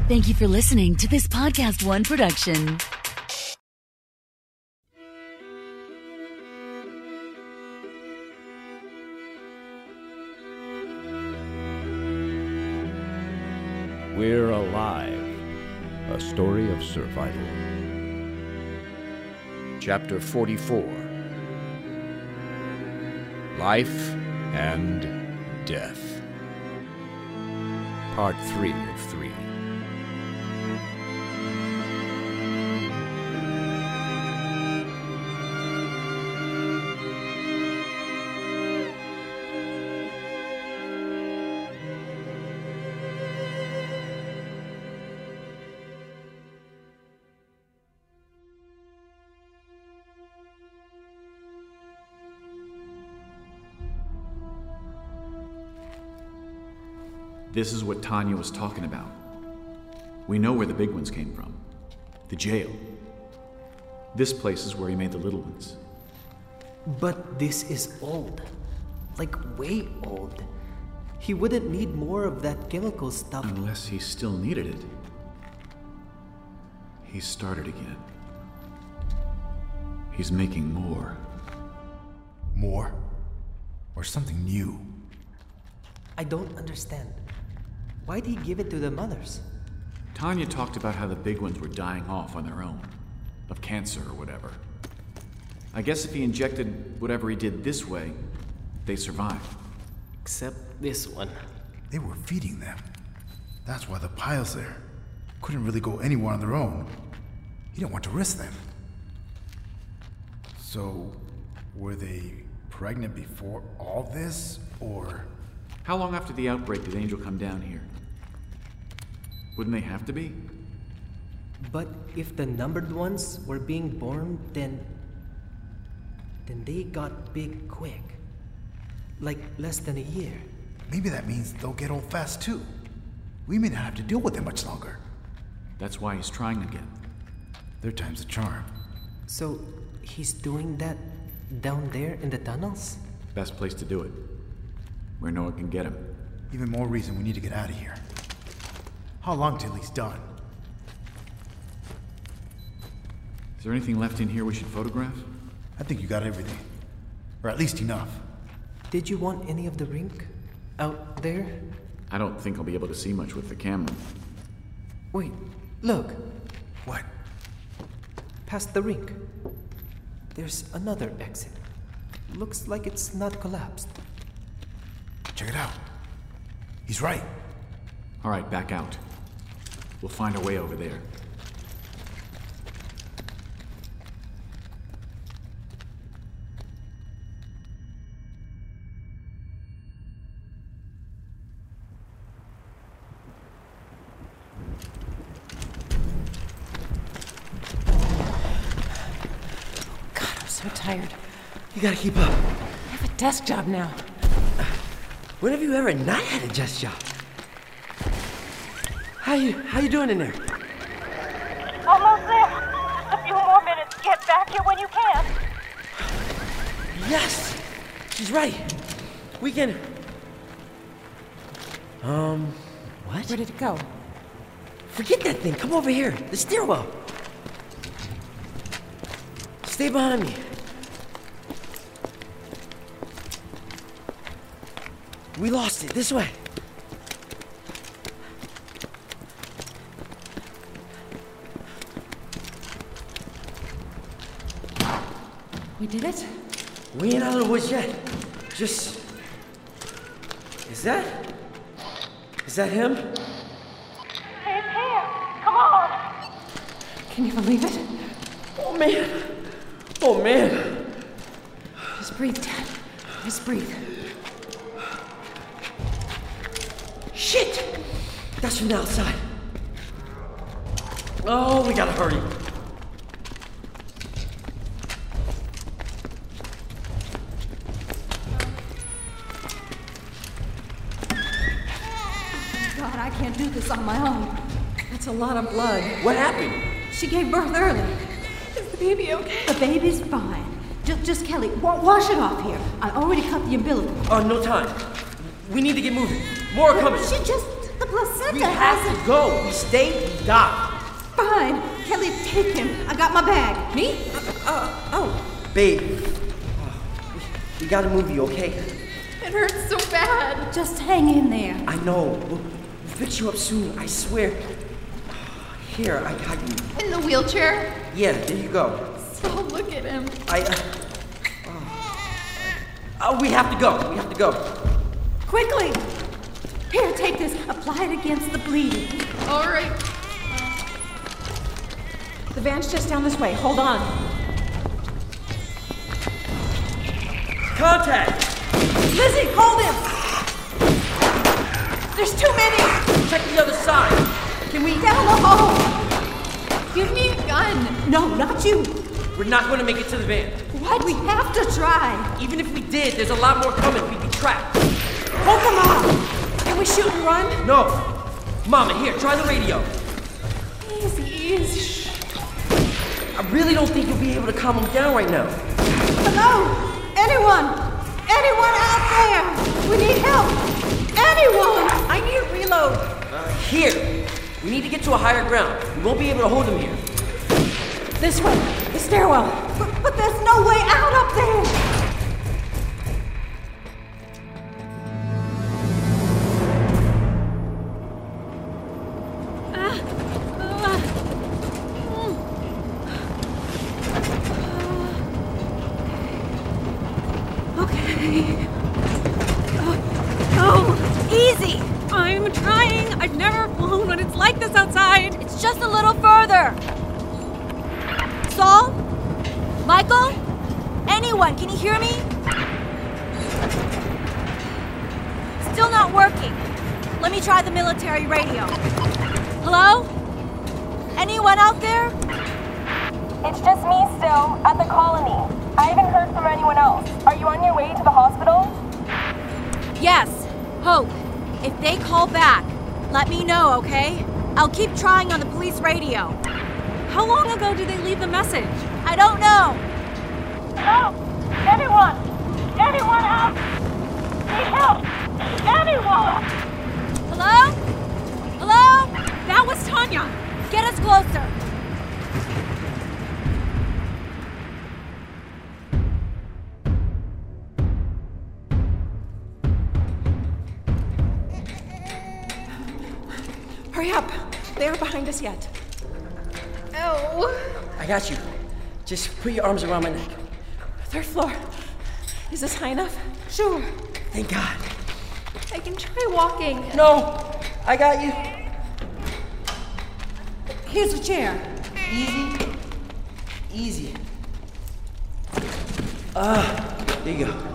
Thank you for listening to this Podcast One production. We're Alive, a story of survival. Chapter 44, Life and Death. Part 3 of 3. This is what Tanya was talking about. We know where the big ones came from. The jail. This place is where he made the little ones. But this is old. Like, way old. He wouldn't need more of that chemical stuff. Unless he still needed it. He started again. He's making more. More? Or something new? I don't understand. Why'd he give it to the mothers? Tanya talked about how the big ones were dying off on their own. Of cancer or whatever. I guess if he injected whatever he did this way, they survived. Except this one. They were feeding them. That's why the piles there. Couldn't really go anywhere on their own. He didn't want to risk them. So, were they pregnant before all this, or...? How long after the outbreak did Angel come down here? Wouldn't they have to be? But if the numbered ones were being born, then they got big quick. Like less than a year. Maybe that means they'll get old fast too. We may not have to deal with them much longer. That's why he's trying again. Third time's a charm. So, he's doing that down there in the tunnels? Best place to do it. Where no one can get him. Even more reason we need to get out of here. How long till he's done? Is there anything left in here we should photograph? I think you got everything. Or at least enough. Did you want any of the rink? Out there? I don't think I'll be able to see much with the camera. Wait, look. What? Past the rink. There's another exit. Looks like it's not collapsed. Check it out. He's right. All right, back out. We'll find a way over there. God, I'm so tired. You gotta keep up. I have a desk job now. When have you ever not had a desk job? How you doing in there? Almost there. Just a few more minutes. Get back here when you can. Yes! She's right. We can... What? Where did it go? Forget that thing. Come over here. The stairwell. Stay behind me. We lost it. This way. We did it? We ain't out of the woods yet. Just... Is that him? He's here. Come on. Can you believe it? Oh, man. Oh, man. Just breathe, Dad. Just breathe. Shit! That's from the outside. Oh, we gotta hurry. God, I can't do this on my own. That's a lot of blood. What happened? She gave birth early. Is the baby okay? The baby's fine. Just Kelly, wash it off here. I already cut the umbilical. Oh, no time. We need to get moving. More are coming. She just... The placenta We have hasn't... to go. We stay, we die. Fine. Kelly, take him. I got my bag. Me? Babe, we gotta move you, okay? It hurts so bad. Just hang in there. I know. We'll fix you up soon, I swear. Here, I got you. In the wheelchair? Yeah, there you go. So look at him. We have to go. We have to go. Quickly. Here, take this. Apply it against the bleeding. All right. The van's just down this way. Hold on. Contact! Lizzie, hold him! There's too many! Check the other side. Can we... Down the hole! Give me a gun. No, not you. We're not going to make it to the van. What? We have to try. Even if we did, there's a lot more coming. We'd be trapped. Hold them off. Can we shoot and run? No. Mama, here, try the radio. Easy. I really don't think you'll be able to calm him down right now. Hello? Anyone? Anyone out there? We need help. Anyone? I need a reload. Here. We need to get to a higher ground. We won't be able to hold him here. This way. The stairwell. But there's no way out up there. Easy! I'm trying. I've never flown when it's like this outside. It's just a little further. Saul? Michael? Anyone, can you hear me? Still not working. Let me try the military radio. Hello? Anyone out there? It's just me still, at the colony. I haven't heard from anyone else. Are you on your way to the hospital? Yes. Hope. If they call back, let me know, okay? I'll keep trying on the police radio. How long ago did they leave the message? I don't know. Help! Anyone! Anyone out! Need help! Anyone! Hello? Hello? That was Tanya. Get us closer. Hurry up. They aren't behind us yet. Oh. I got you. Just put your arms around my neck. Third floor. Is this high enough? Sure. Thank God. I can try walking. No, I got you. Here's a chair. Easy. Easy. There you go.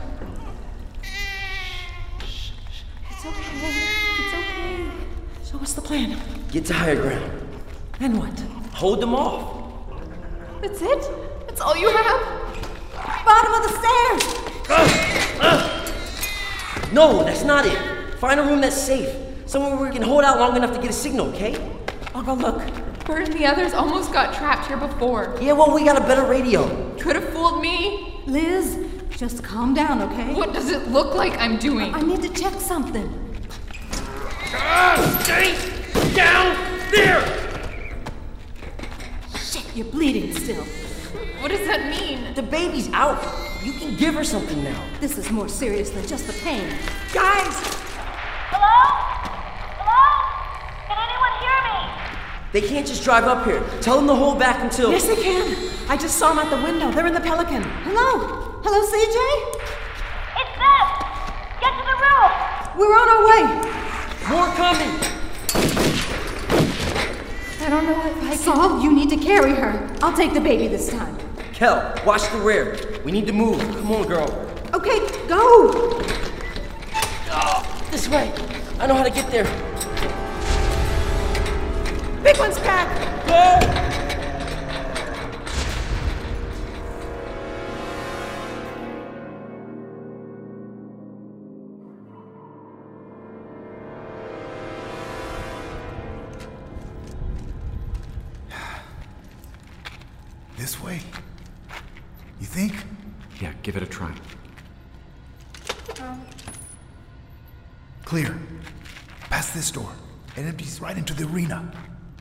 It's okay. It's okay. So what's the plan? Get to higher ground. And what? Hold them off. That's it? That's all you have? Bottom of the stairs. No, that's not it. Find a room that's safe. Somewhere where we can hold out long enough to get a signal, okay? I'll go look. Bert and the others almost got trapped here before. Yeah, well, we got a better radio. Could have fooled me. Liz, just calm down, okay? What does it look like I'm doing? I need to check something. Stay down there! Shit, you're bleeding still. What does that mean? The baby's out. You can give her something now. This is more serious than just the pain. Guys! Hello? Hello? Can anyone hear me? They can't just drive up here. Tell them to hold back until... Yes, they can. I just saw them at the window. They're in the Pelican. Hello? Hello, CJ? It's them! Get to the roof! We're on our way. More coming! I don't know if I can... Saul, you need to carry her. I'll take the baby this time. Kel, watch the rear. We need to move. Come on, girl. Okay, go! This way. I know how to get there. Big one's back! Go! This way? You think? Yeah, give it a try. Clear. past this door. It empties right into the arena.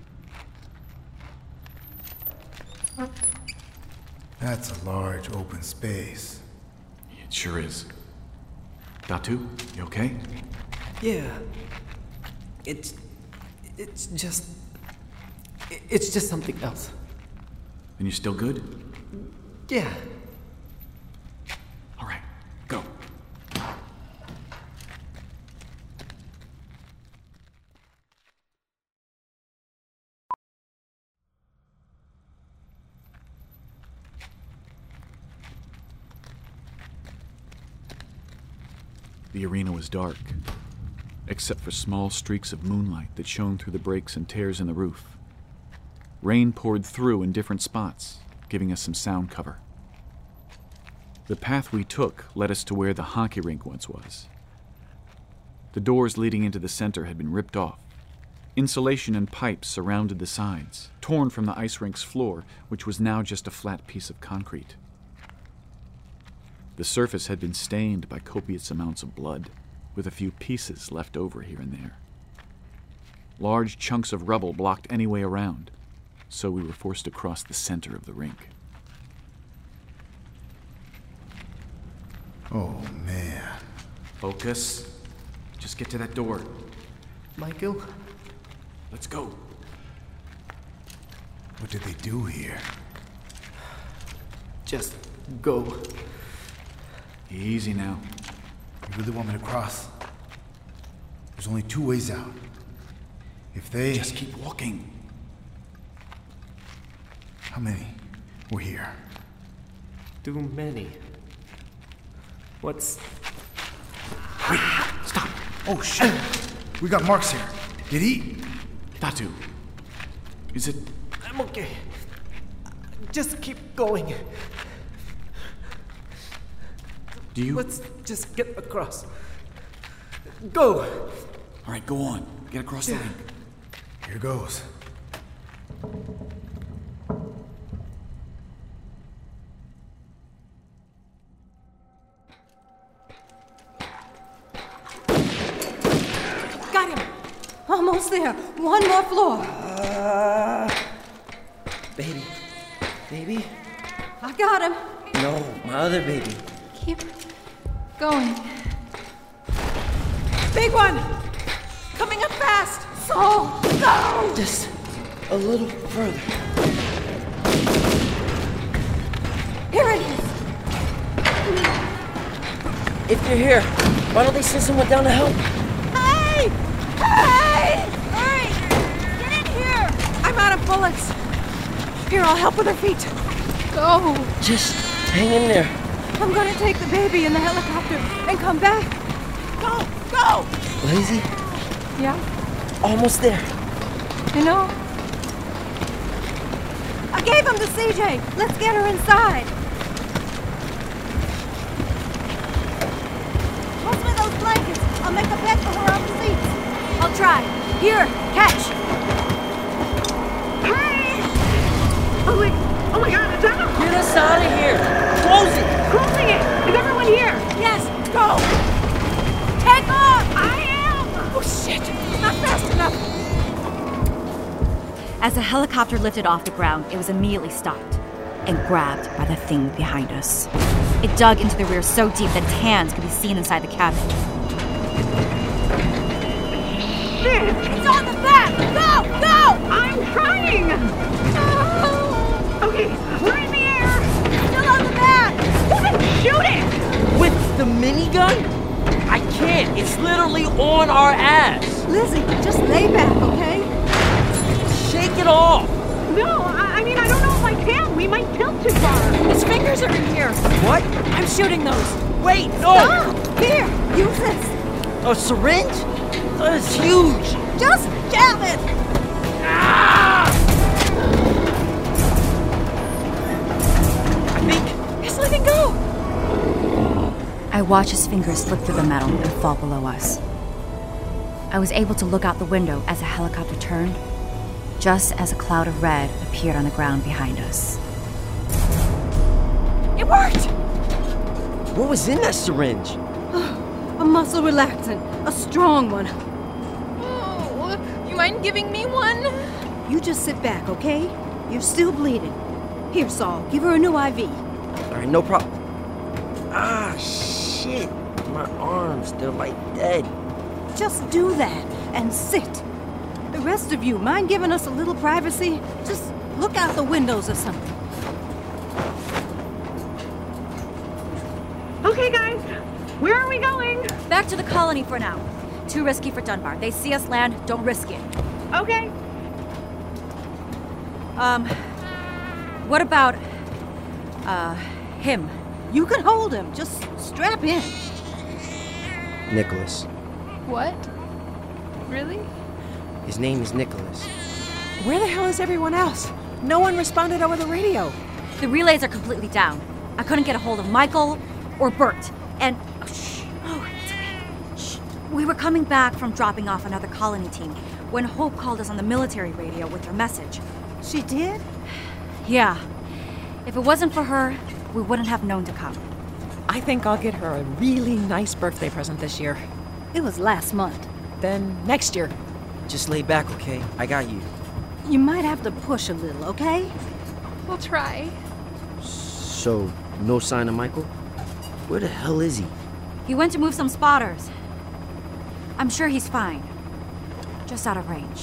That's a large open space. It sure is. Datu, you okay? Yeah. It's just something else. And you still good? Yeah. All right, go. The arena was dark, except for small streaks of moonlight that shone through the breaks and tears in the roof. Rain poured through in different spots, giving us some sound cover. The path we took led us to where the hockey rink once was. The doors leading into the center had been ripped off. Insulation and pipes surrounded the sides, torn from the ice rink's floor, which was now just a flat piece of concrete. The surface had been stained by copious amounts of blood, with a few pieces left over here and there. Large chunks of rubble blocked any way around, so we were forced to cross the center of the rink. Oh, man. Focus. Just get to that door. Michael? Let's go. What did they do here? Just go. Easy now. You really want me to cross? There's only 2 ways out. If they... Just keep walking. How many were here? Too many. What's... Wait, stop. Oh, shit. We got marks here. Did he? Datu, is it... I'm okay. Just keep going. Do you... Let's just get across. Go! All right, go on. Get across the rink. Here goes. Got him! Almost there. One more floor. Baby. Baby? I got him. No, my other baby. Keep going. Big one! Coming up fast! Saul, go! Just a little further. Here it is. If you're here, why don't they send someone down to help? Hey! Hey! Hurry! Get in here! I'm out of bullets. Here, I'll help with her feet. Go! Just hang in there. I'm gonna take the baby in the helicopter and come back. Go! Go! Lazy? Yeah? Almost there. I know. I gave him to CJ. Let's get her inside. Toss me those blankets. I'll make a bed for her on the seats. I'll try. Here, catch. Hey! Oh my God, it's out! Get us out of here. Close it. Closing it! Is everyone here? Yes, go. Take off. I am! Oh shit! Not fast enough. As the helicopter lifted off the ground, it was immediately stopped and grabbed by the thing behind us. It dug into the rear so deep that its hands could be seen inside the cabin. It's on the back! Go! Go! I'm trying! Okay, we're in the air! Still on the back! What? Shoot it! With the minigun? I can't. It's literally on our ass. Lizzie, just lay back, okay? Shake it off. No, I mean, I don't know if I can. We might tilt too far. His fingers are in here. What? I'm shooting those. Wait, no! Stop! Here, use this. A syringe? That's huge. Just jab it. I think He's letting go. I watched his fingers slip through the metal and fall below us. I was able to look out the window as the helicopter turned, just as a cloud of red appeared on the ground behind us. It worked. what was in that syringe? A muscle relaxant. A strong one. mind giving me one? You just sit back, okay? You're still bleeding. Here, Saul, give her a new IV. Alright, no problem. Ah, shit. My arms, they're like dead. Just do that and sit. The rest of you, mind giving us a little privacy? Just look out the windows or something. Okay, guys. Where are we going? Back to the colony for now. Too risky for Dunbar. They see us land, don't risk it. Okay. What about, him? You can hold him. Just strap in. Nicholas. What? Really? His name is Nicholas. Where the hell is everyone else? No one responded over the radio. The relays are completely down. I couldn't get a hold of Michael or Bert. And, it's okay. Shh. We were coming back from dropping off another colony team when Hope called us on the military radio with her message. She did? Yeah. If it wasn't for her, we wouldn't have known to come. I think I'll get her a really nice birthday present this year. It was last month. Then next year. Just lay back, okay? I got you. You might have to push a little, okay? We'll try. So, no sign of Michael? Where the hell is he? He went to move some spotters. I'm sure he's fine. Just out of range.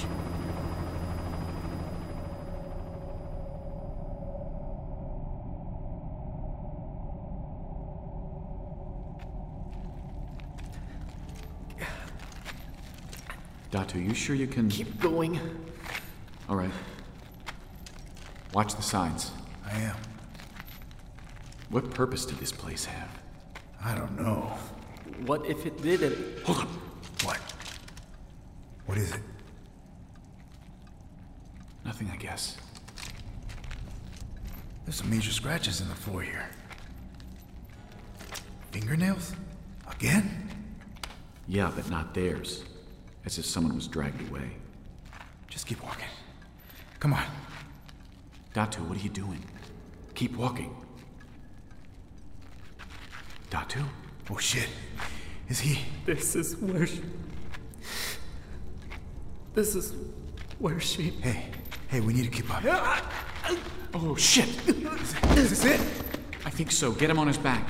Datu, you sure you can... Keep going. All right. Watch the signs. I am. What purpose did this place have? I don't know. What if it didn't? Hold on. What? What is it? Nothing, I guess. There's some major scratches in the floor here. Fingernails? Again? Yeah, but not theirs. As if someone was dragged away. Just keep walking. Come on. Datu, what are you doing? Keep walking. Datu? Oh shit. Is he? This is where she... Hey, we need to keep up. Oh shit! Is this it? I think so. Get him on his back.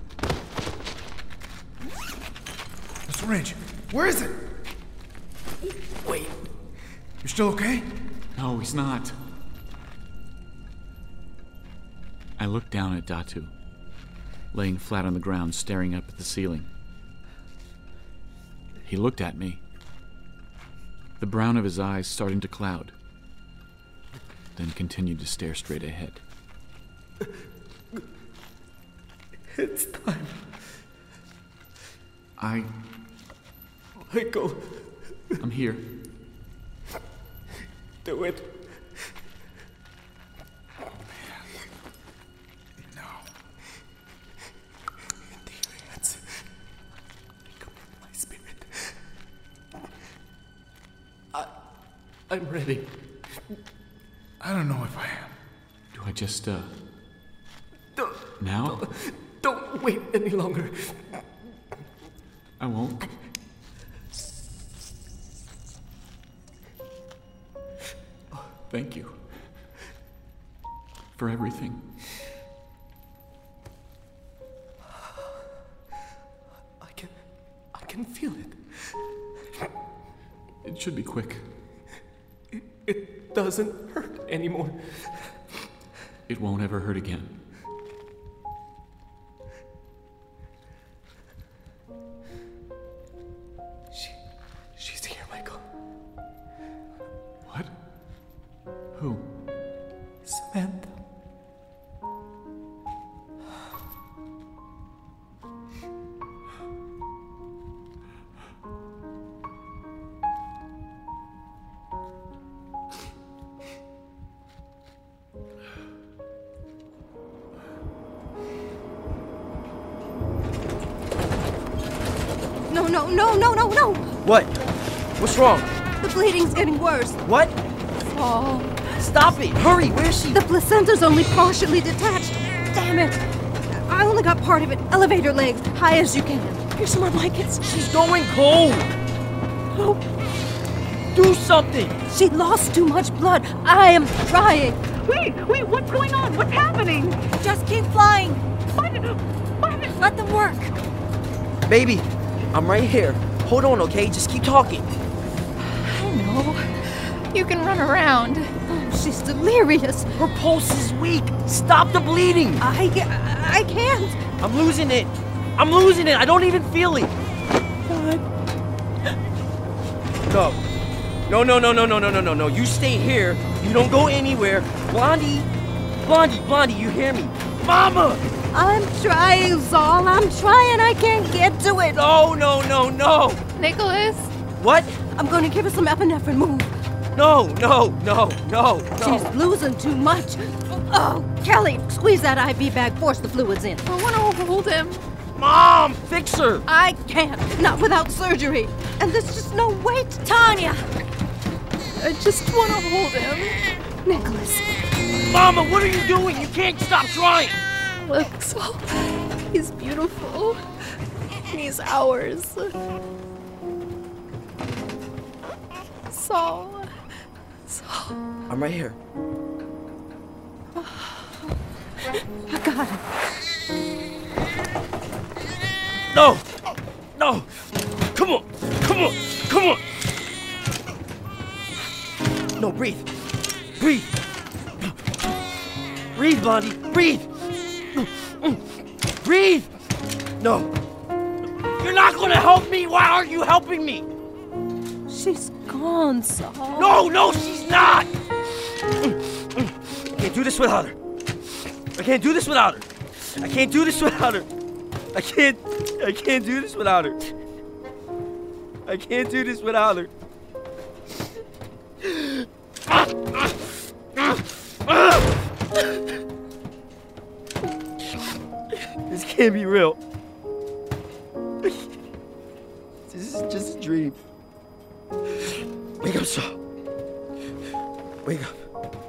The syringe. Where is it? Wait. You're still okay? No, he's not. I looked down at Datu, laying flat on the ground, staring up at the ceiling. He looked at me, the brown of his eyes starting to cloud, then continued to stare straight ahead. It's time. Michael. I'm here. Do it. No. Into your hands. Come on, my spirit. I'm ready. I don't know if I am. Do I just, Don't, now? don't wait any longer. I won't. Thank you. For everything. I can feel it. It should be quick. It doesn't hurt anymore. It won't ever hurt again. She's here, Michael. What? Who? Samantha. No. What? What's wrong? The bleeding's getting worse. What? Oh. Stop it! Hurry! Where's she? The placenta's only partially detached. Damn it. I only got part of it. Elevator legs, high as you can. Here's some more blankets. She's going cold! Oh. Do something! She lost too much blood. I am trying. Wait, what's going on? What's happening? Just keep flying. What? Let them work. Baby, I'm right here. Hold on, okay? Just keep talking. I know. You can run around. Oh, she's delirious. Her pulse is weak. Stop the bleeding. I can't. I'm losing it. I don't even feel it. No. You stay here. You don't go anywhere. Blondie, you hear me? Mama! I'm trying, Saul. I'm trying. I can't get to it. No. Nicholas? What? I'm going to give her some epinephrine. Move. No. She's losing too much. Oh, Kelly, squeeze that IV bag. Force the fluids in. I want to hold him. Mom, fix her. I can't. Not without surgery. And there's just no way to... Tanya! I just want to hold him. Nicholas. Mama, what are you doing? You can't stop trying. Look, Saul. He's beautiful. He's ours. Saul. I'm right here. I got him. No! Come on! No, breathe, Blondie, breathe! No! You're not gonna help me! Why aren't you helping me? She's gone, Saul. No, she's not! I can't do this without her. I can't do this without her. This can't be real. This is just a dream. Wake up, Saul. Wake up.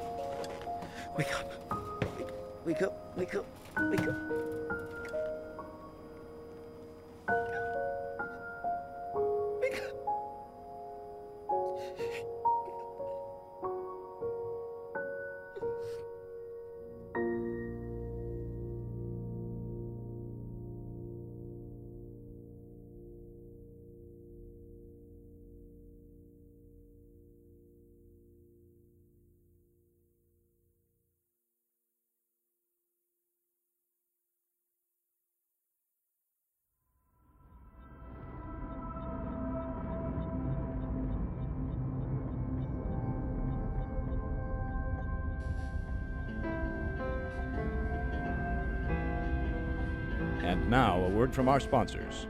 And now, a word from our sponsors.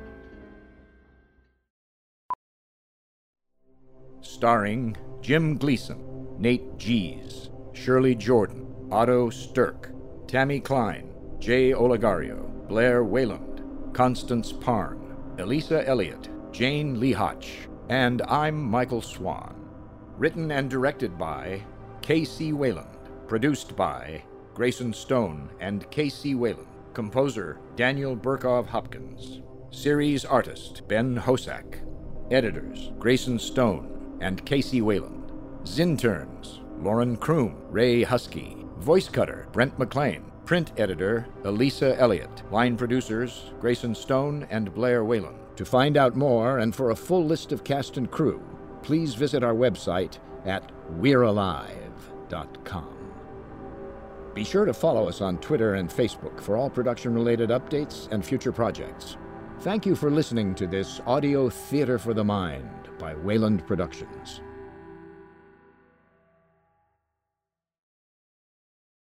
Starring Jim Gleason, Nate Gies, Shirley Jordan, Otto Stirk, Tammy Klein, Jay Olegario, Blair Wayland, Constance Parn, Elisa Elliott, Jane Lee Hotch, and I'm Michael Swan. Written and directed by K.C. Wayland. Produced by Grayson Stone and K.C. Wayland. Composer Daniel Burkov Hopkins. Series artist Ben Hosack. Editors Grayson Stone and K.C. Wayland. Zinterns Lauren Kroom, Ray Husky. Voice cutter Brent McLean. Print editor Elisa Elliott. Line producers Grayson Stone and Blair Wayland. To find out more and for a full list of cast and crew, please visit our website at we'realive.com. Be sure to follow us on Twitter and Facebook for all production-related updates and future projects. Thank you for listening to this audio theater for the mind by Wayland Productions.